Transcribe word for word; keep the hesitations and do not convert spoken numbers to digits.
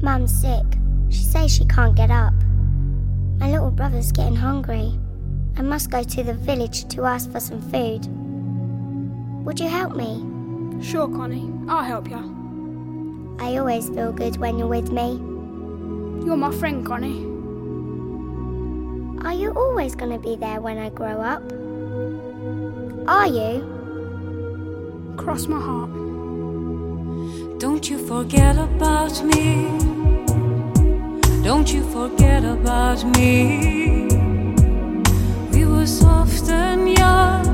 Mum's sick. She says she can't get up. My little brother's getting hungry. I must go to the village to ask for some food. Would you help me? Sure, Connie. I'll help you. I always feel good when you're with me. You're my friend, Connie. Are you always going to be there when I grow up? Are you? Cross my heart. Don't you forget about me. Don't you forget about me. We were soft and young.